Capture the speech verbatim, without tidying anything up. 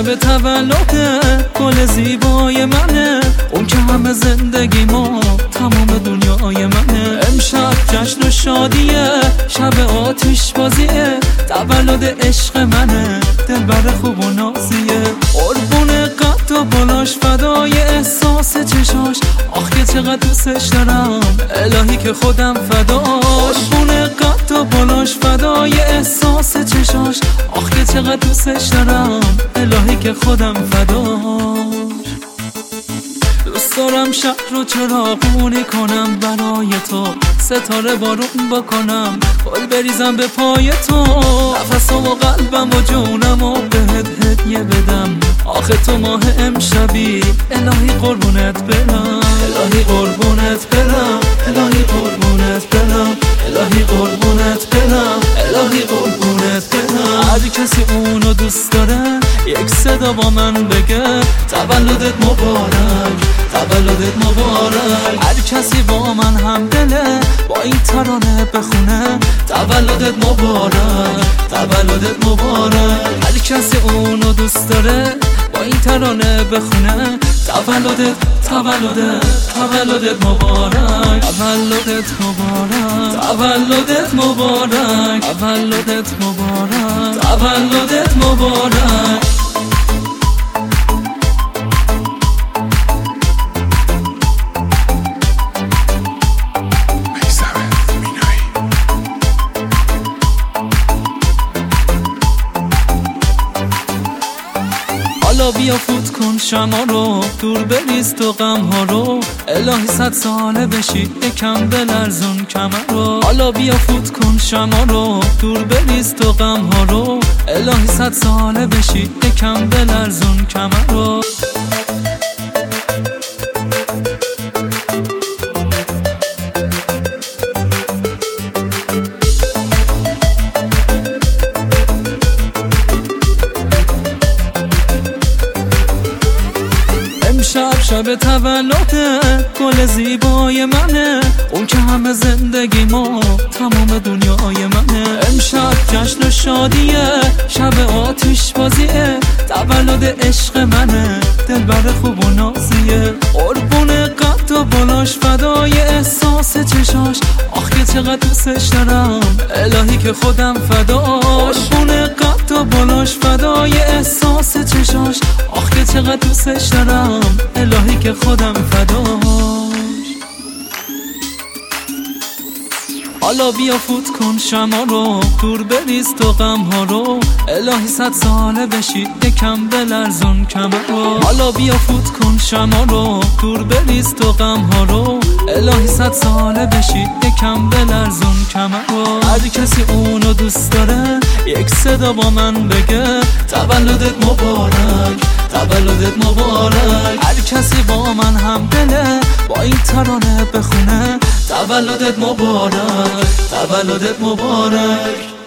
شب تولدت گل زیبای منه، اون که همه زندگی ما تمام دنیای منه. امشب جشن و شادیه، شب آتیش بازیه، تولد عشق منه، دلبر خوب و نازیه. قربون قد و بلاش، فدای احساس چشاش، آخ که چقدر دوستش دارم الهی که خودم فداش. قربون قد و بلاش، فدای احساس چشاش، آخ که چقدر دوستش دارم الهی که خودم فداش. دوست دارم شهر رو چراغونی کنم برای تو، ستاره بارون بکنم، گل بریزم به پای تو، نفسم و قلبم و جونم و بهت هدیه بدم. آخه تو ماه امشبی الهی قربونت برم، الهی قربونت برم، الهی قربونت برم، الهی قربونت برم، الهی قربونت برم. هر کسی اونو دوست داره یک صدا با من بگه تولدت مبارک، تولدت مبارک. هر کسی با من هم دله با این ترانه بخونه تولدت مبارک، تولدت مبارک. هر کسی اونو دوست داره با این ترانه بخونه تولدت، تولدت، تولدت مبارک، تولدت مبارک، تولدت مبارک، تولدت مبارک، تولدت مبارک. حالا بیا فوت کن شما رو، دور بریز تو غم ها رو، الهی صد ساله بشی یکم بلرزون کمر رو. حالا بیا فوت کن شما رو، دور بریز تو غم ها رو، الهی صد ساله بشی یکم بلرزون کمر رو. امشب شب تولدت گل زیبای منه، اون که همه زندگی ما تمام دنیای منه. امشب جشن و شادیه، شب آتیش بازیه، تولد عشق منه، دلبر خوب و نازیه. قربون قد و بلاش، فدای احساس چشاش، آخ که چقدر دوستش دارم الهی که خودم فداش. قربون قد و بلاش، فدای احساس چشاش، آخ که چقدر دوستش دارم الهی که خودم فداش. حالا بیا فوت کن شما رو، دور بریز تو غم ها رو، الهی صد ساله بشی یکم بلرزون کمر رو. حالا بیا فوت کن شما رو، دور بریز تو غم ها رو، الهی صد ساله بشی یکم بلرزون کمر رو. هر کسی اونو دوست داره یک صدا با من بگه تولدت مبارک، تولدت مبارک. هر کسی با من هم دله با این ترانه بخونه تولدت مبارک، تولدت مبارک.